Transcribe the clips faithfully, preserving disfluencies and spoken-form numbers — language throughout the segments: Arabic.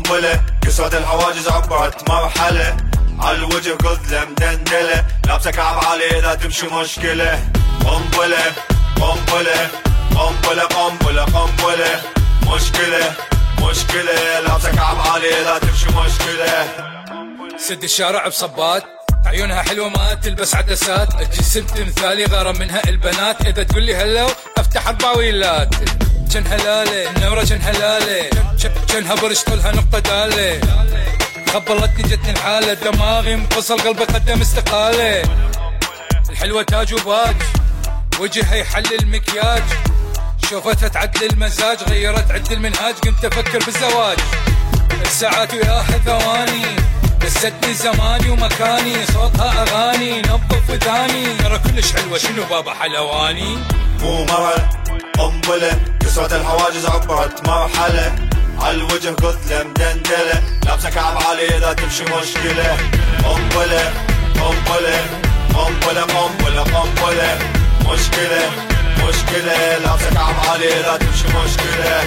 قنبلة كسرت الحواجز عبرت مرحلة عالوجه كذلة مدندلة لابسة كعب عالي إذا تمشي مشكلة قنبلة قنبلة قنبلة قنبلة قنبلة مشكلة مشكلة لابسة كعب عالي إذا تمشي مشكلة. سد الشارع بصبات عيونها حلوة ما تلبس عدسات الجسم مثالي غارة منها البنات إذا تقول لي هلو أفتح أربع ويلات جن هلالة النورة جن هلالة جنها برش طولها نقطة دالة خبلتني جتني الحالة دماغي انفصل قلبي قدم استقالة الحلوة تاج وباج وجهها يحل المكياج شوفتها تعدل المزاج غيرت عد المنهاج كنت أفكر بالزواج الساعات وياها ثواني دستني زماني ومكاني صوتها أغاني نظف وداني ترى كلش حلوة شنو بابا حلواني مو مرة قنبلة كسرت الحواجز عبرت مرحلة عالوجه كتلة مدندلة لابسة كعب عالي إذا تمشي مشكلة قنبلة قنبلة قنبلة قنبلة قنبلة مشكلة مشكلة لابسة كعب عالي إذا تمشي مشكلة.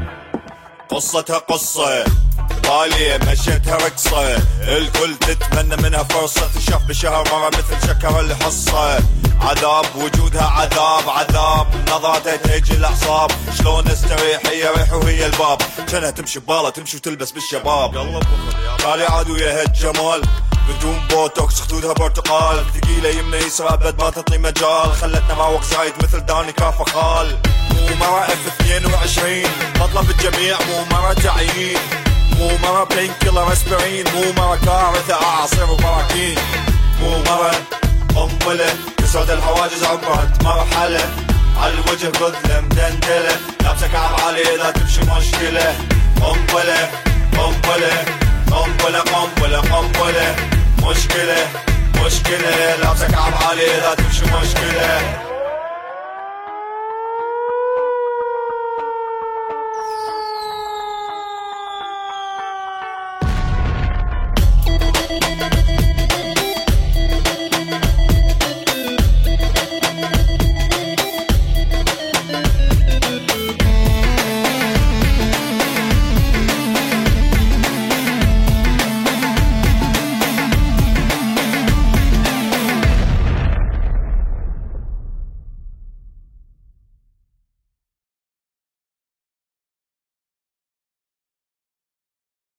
قصتها قصة بالية مشيتها رقصة الكل تتمنى منها فرصة تشاف بشهر مرة مثل شكر الحصة عذاب وجودها عذاب عذاب نظرتها تهج الأعصاب شلون استريح هي ريح وهي الباب كانها تمشي ببالة تمشي وتلبس بالشباب بالي عاد وياها الجمال بدون بوتوكس خدودها برتقال ثقيلة يمنا يسرى أبد ما تطلي مجال خلتنا معوق زايد مثل داني كافة خال مو مرة اف اثنين وعشرين مطلب الجميع مو مرة تعيين مو مرة بين كيلر اسبرين مو مرة كارثة أعاصير وبراكين مو مرة قنبلة كسرت الحواجز عبرت مرحلة عالوجه كذلة مدندلة لابسة كعب عالي إذا تمشي مشكلة قنبلة قنبلة قنبلة قنبلة قنبلة مشكلة مشكلة لابسة كعب عالي إذا تمشي مشكلة.